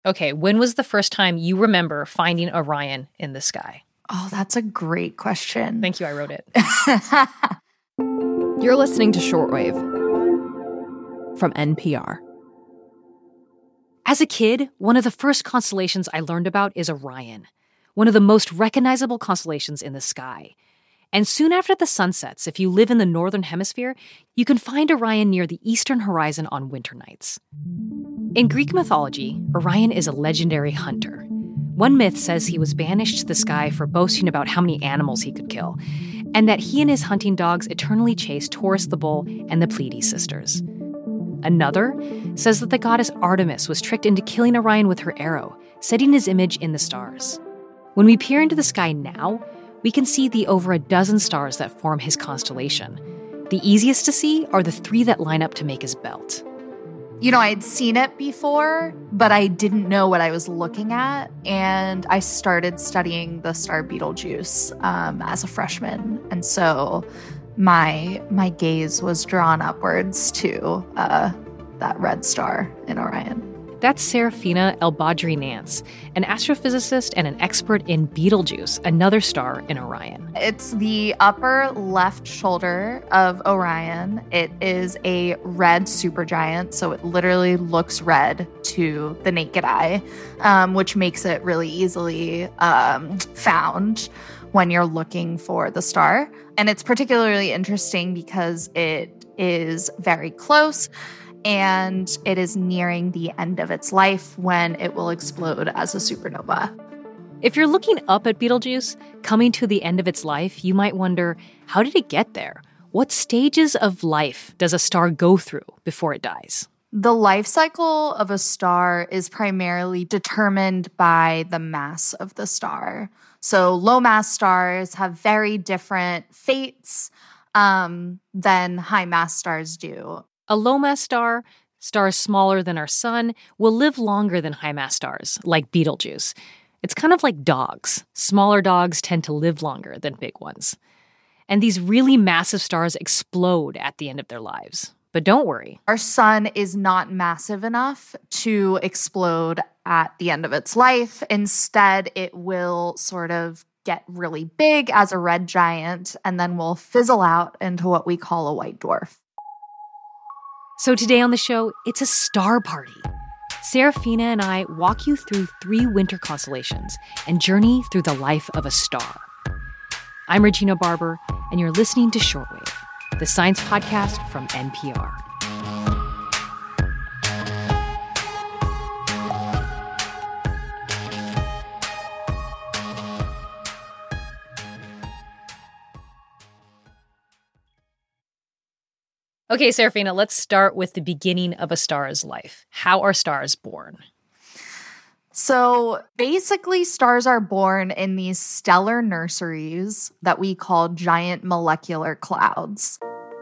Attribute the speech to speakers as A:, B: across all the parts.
A: Okay, when was the first time you remember finding Orion in the sky?
B: Oh, that's a great question.
A: Thank you, I wrote it.
C: You're listening to Shortwave from NPR.
A: As a kid, one of the first constellations I learned about is Orion, one of the most recognizable constellations in the sky. And soon after the sun sets, if you live in the northern hemisphere, you can find Orion near the eastern horizon on winter nights. In Greek mythology, Orion is a legendary hunter. One myth says he was banished to the sky for boasting about how many animals he could kill, and that he and his hunting dogs eternally chased Taurus the bull and the Pleiades sisters. Another says that the goddess Artemis was tricked into killing Orion with her arrow, setting his image in the stars. When we peer into the sky now, we can see the over a dozen stars that form his constellation. The easiest to see are the 3 that line up to make his belt.
B: You know, I'd seen it before, but I didn't know what I was looking at. And I started studying the star Betelgeuse as a freshman. And so my gaze was drawn upwards to that red star in Orion.
A: That's Serafina El-Badri Nance, an astrophysicist and an expert in Betelgeuse, another star in Orion.
B: It's the upper left shoulder of Orion. It is a red supergiant, so it literally looks red to the naked eye, which makes it really easily found when you're looking for the star. And it's particularly interesting because it is very close, and it is nearing the end of its life when it will explode as a supernova.
A: If you're looking up at Betelgeuse, coming to the end of its life, you might wonder, how did it get there? What stages of life does a star go through before it dies?
B: The life cycle of a star is primarily determined by the mass of the star. So low-mass stars have very different fates than high-mass stars do.
A: A low-mass star, stars smaller than our sun, will live longer than high-mass stars, like Betelgeuse. It's kind of like dogs. Smaller dogs tend to live longer than big ones. And these really massive stars explode at the end of their lives. But don't worry.
B: Our sun is not massive enough to explode at the end of its life. Instead, it will sort of get really big as a red giant and then will fizzle out into what we call a white dwarf.
A: So today on the show, it's a star party. Serafina and I walk you through 3 winter constellations and journey through the life of a star. I'm Regina Barber, and you're listening to Shortwave, the science podcast from NPR. Okay, Serafina, let's start with the beginning of a star's life. How are stars born?
B: So basically, stars are born in these stellar nurseries that we call giant molecular clouds.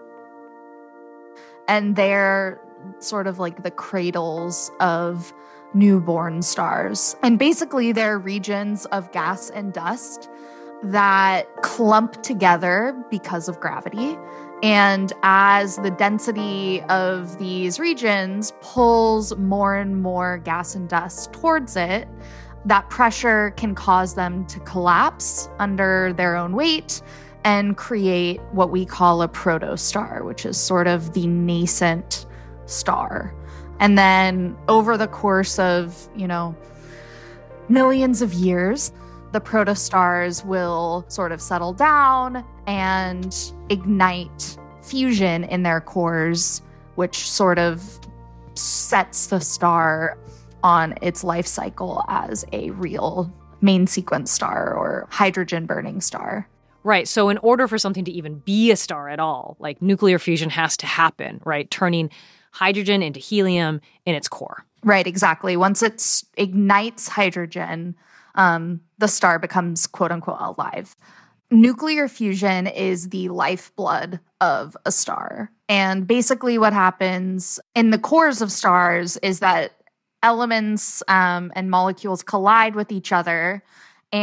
B: And they're sort of like the cradles of newborn stars. And basically, they're regions of gas and dust that clump together because of gravity. And as the density of these regions pulls more and more gas and dust towards it, that pressure can cause them to collapse under their own weight and create what we call a protostar, which is sort of the nascent star. And then over the course of, millions of years, the protostars will sort of settle down and ignite fusion in their cores, which sort of sets the star on its life cycle as a real main sequence star or hydrogen-burning star.
A: Right, so in order for something to even be a star at all, like nuclear fusion has to happen, right? Turning hydrogen into helium in its core.
B: Right, exactly. Once it ignites hydrogen, the star becomes quote-unquote alive. Nuclear fusion is the lifeblood of a star. And basically what happens in the cores of stars is that elements and molecules collide with each other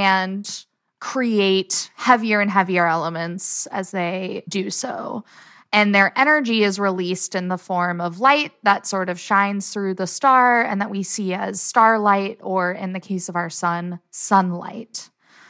B: and create heavier and heavier elements as they do so. And their energy is released in the form of light that sort of shines through the star and that we see as starlight, or in the case of our sun, sunlight.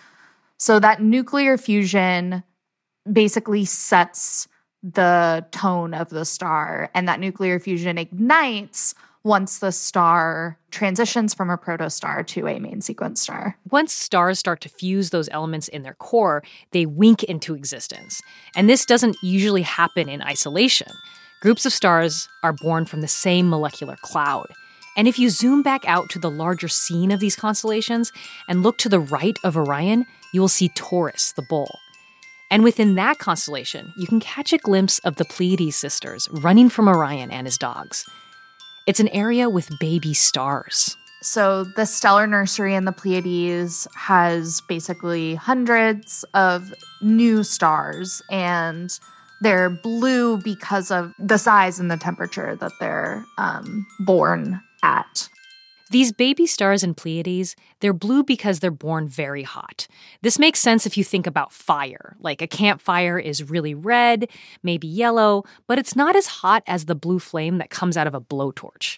B: So that nuclear fusion basically sets the tone of the star, and that nuclear fusion ignites once the star transitions from a protostar to a main sequence star.
A: Once stars start to fuse those elements in their core, they wink into existence. And this doesn't usually happen in isolation. Groups of stars are born from the same molecular cloud. And if you zoom back out to the larger scene of these constellations and look to the right of Orion, you will see Taurus, the bull. And within that constellation, you can catch a glimpse of the Pleiades sisters running from Orion and his dogs. It's an area with baby stars.
B: So the stellar nursery in the Pleiades has basically hundreds of new stars, and they're blue because of the size and the temperature that they're born at.
A: These baby stars in Pleiades, they're blue because they're born very hot. This makes sense if you think about fire. Like a campfire is really red, maybe yellow, but it's not as hot as the blue flame that comes out of a blowtorch.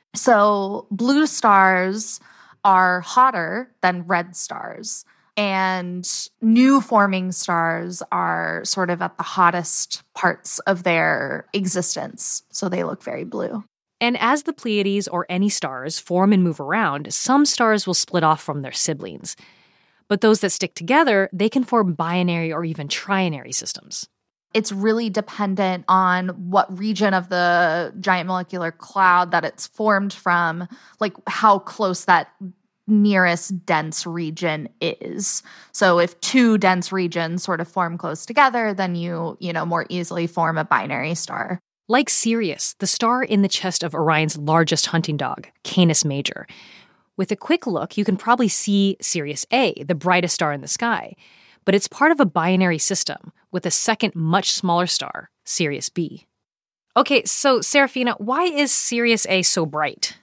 B: So blue stars are hotter than red stars, and new forming stars are sort of at the hottest parts of their existence. So they look very blue.
A: And as the Pleiades or any stars form and move around, some stars will split off from their siblings. But those that stick together, they can form binary or even trinary systems.
B: It's really dependent on what region of the giant molecular cloud that it's formed from, like how close that nearest dense region is. So if two dense regions sort of form close together, then you more easily form a binary star.
A: Like Sirius, the star in the chest of Orion's largest hunting dog, Canis Major. With a quick look, you can probably see Sirius A, the brightest star in the sky. But it's part of a binary system with a second, much smaller star, Sirius B. Okay, so Serafina, why is Sirius A so bright?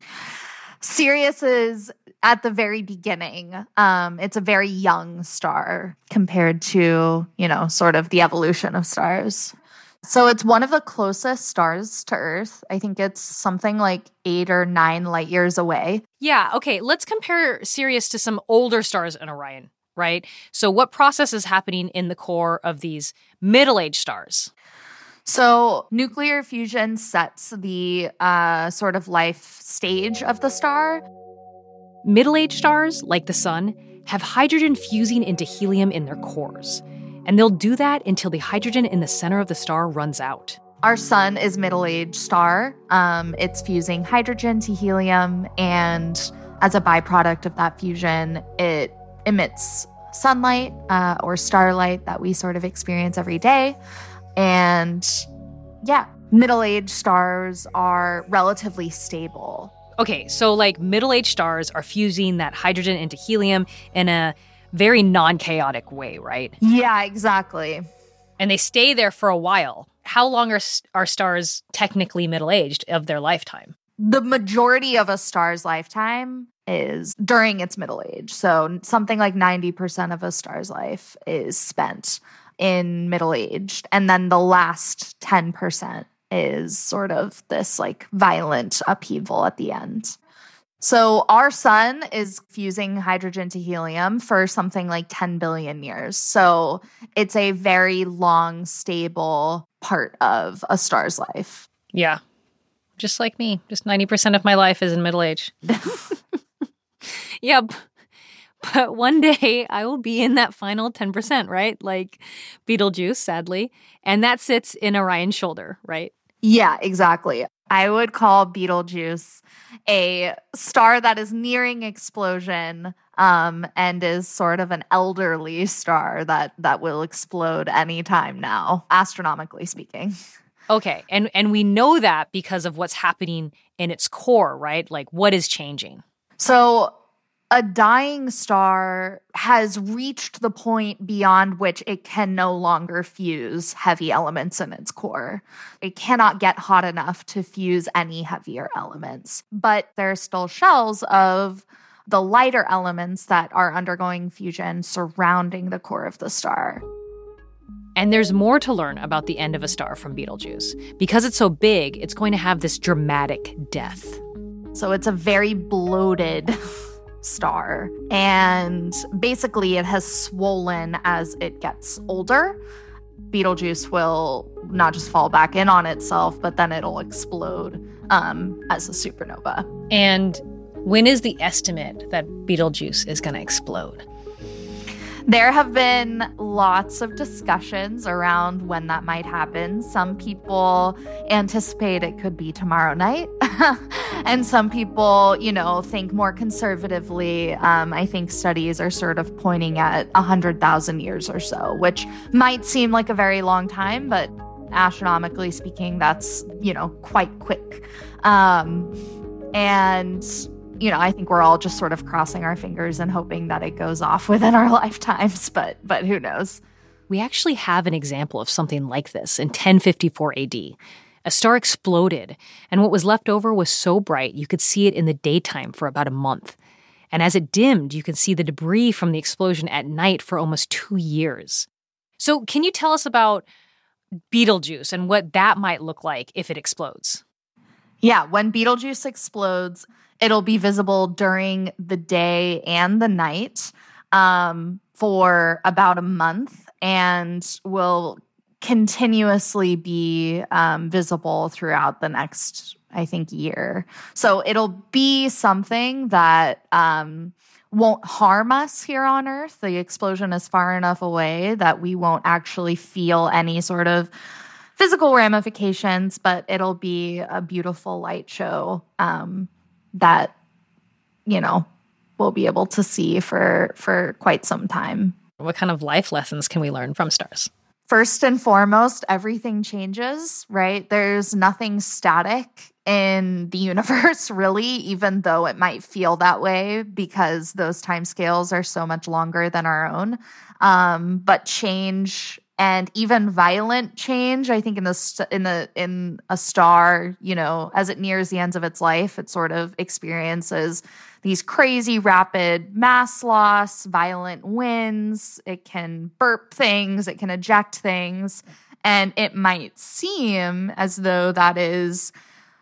B: Sirius is at the very beginning. It's a very young star compared to, sort of the evolution of stars. So it's one of the closest stars to Earth. I think it's something like 8 or 9 light years away.
A: Yeah, okay, let's compare Sirius to some older stars in Orion, right? So what process is happening in the core of these middle-aged stars?
B: So nuclear fusion sets the sort of life stage of the star.
A: Middle-aged stars, like the sun, have hydrogen fusing into helium in their cores. And they'll do that until the hydrogen in the center of the star runs out.
B: Our sun is middle-aged star. It's fusing hydrogen to helium, and as a byproduct of that fusion, it emits sunlight or starlight that we sort of experience every day. And yeah, middle-aged stars are relatively stable.
A: Okay, so like middle-aged stars are fusing that hydrogen into helium in a very non-chaotic way, right?
B: Yeah, exactly.
A: And they stay there for a while. How long are stars technically middle-aged of their lifetime?
B: The majority of a star's lifetime is during its middle age. So something like 90% of a star's life is spent in middle-aged. And then the last 10% is sort of this like violent upheaval at the end. So our sun is fusing hydrogen to helium for something like 10 billion years. So it's a very long, stable part of a star's life.
A: Yeah. Just like me. Just 90% of my life is in middle age. Yep. But one day I will be in that final 10%, right? Like Betelgeuse, sadly. And that sits in Orion's shoulder, right?
B: Yeah, exactly. I would call Betelgeuse a star that is nearing explosion and is sort of an elderly star that will explode anytime now, astronomically speaking.
A: Okay, and we know that because of what's happening in its core, right? Like what is changing?
B: So a dying star has reached the point beyond which it can no longer fuse heavy elements in its core. It cannot get hot enough to fuse any heavier elements. But there are still shells of the lighter elements that are undergoing fusion surrounding the core of the star.
A: And there's more to learn about the end of a star from Betelgeuse. Because it's so big, it's going to have this dramatic death.
B: So it's a very bloated star. And basically it has swollen as it gets older. Betelgeuse will not just fall back in on itself, but then it'll explode as a supernova.
A: And when is the estimate that Betelgeuse is going to explode?
B: There have been lots of discussions around when that might happen. Some people anticipate it could be tomorrow night. And some people, think more conservatively. I think studies are sort of pointing at 100,000 years or so, which might seem like a very long time, but astronomically speaking, that's, quite quick. I think we're all just sort of crossing our fingers and hoping that it goes off within our lifetimes, but who knows?
A: We actually have an example of something like this in 1054 AD. A star exploded, and what was left over was so bright you could see it in the daytime for about a month. And as it dimmed, you could see the debris from the explosion at night for almost 2 years. So can you tell us about Betelgeuse and what that might look like if it explodes?
B: Yeah, when Betelgeuse explodes, it'll be visible during the day and the night for about a month and will continuously be visible throughout the next, I think, year. So it'll be something that won't harm us here on Earth. The explosion is far enough away that we won't actually feel any sort of physical ramifications, but it'll be a beautiful light show that, we'll be able to see for quite some time.
A: What kind of life lessons can we learn from stars?
B: First and foremost, everything changes, right? There's nothing static in the universe, really, even though it might feel that way because those timescales are so much longer than our own. But change, and even violent change, I think in a star, as it nears the ends of its life, it sort of experiences these crazy rapid mass loss, violent winds. It can burp things, it can eject things, and it might seem as though that is,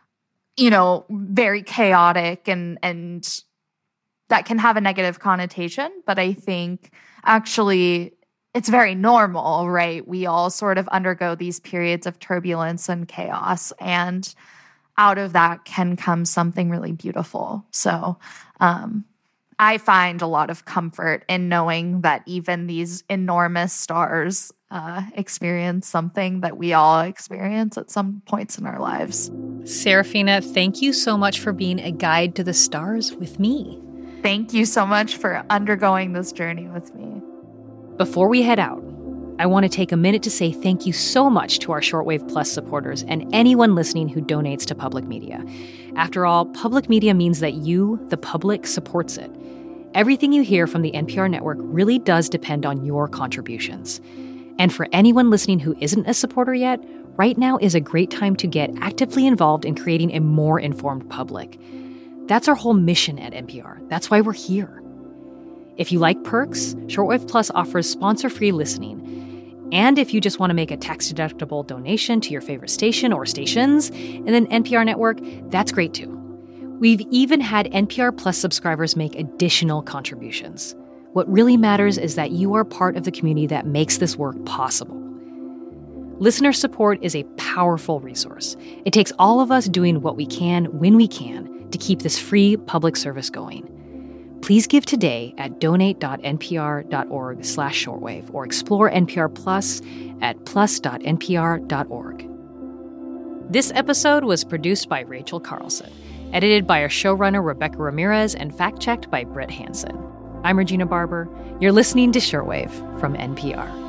B: very chaotic and that can have a negative connotation. But I think actually it's very normal, right? We all sort of undergo these periods of turbulence and chaos, and out of that can come something really beautiful. So I find a lot of comfort in knowing that even these enormous stars experience something that we all experience at some points in our lives.
A: Serafina, thank you so much for being a guide to the stars with me.
B: Thank you so much for undergoing this journey with me.
A: Before we head out, I want to take a minute to say thank you so much to our Shortwave Plus supporters and anyone listening who donates to public media. After all, public media means that you, the public, supports it. Everything you hear from the NPR network really does depend on your contributions. And for anyone listening who isn't a supporter yet, right now is a great time to get actively involved in creating a more informed public. That's our whole mission at NPR. That's why we're here. If you like perks, Shortwave Plus offers sponsor-free listening. And if you just want to make a tax-deductible donation to your favorite station or stations in the NPR network, that's great too. We've even had NPR Plus subscribers make additional contributions. What really matters is that you are part of the community that makes this work possible. Listener support is a powerful resource. It takes all of us doing what we can when we can to keep this free public service going. Please give today at donate.npr.org/shortwave or explore NPR Plus at plus.npr.org. This episode was produced by Rachel Carlson, edited by our showrunner Rebecca Ramirez, and fact-checked by Britt Hansen. I'm Regina Barber. You're listening to Shortwave from NPR.